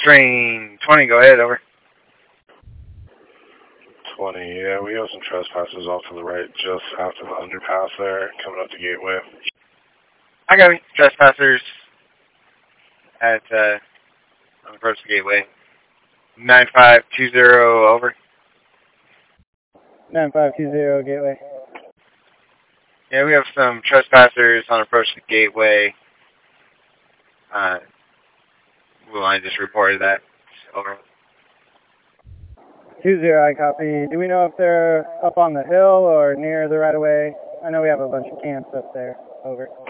Train 20, go ahead, over. 20, yeah, we have some trespassers off to the right, just after the underpass there, coming up the gateway. I got me. Trespassers at, on approach the gateway. 9520, over. 9520, gateway. Yeah, we have some trespassers on approach to the gateway. Well, I just reported that. Over. 20, I copy. Do we know if they're up on the hill or near the right-of-way? I know we have a bunch of camps up there. Over.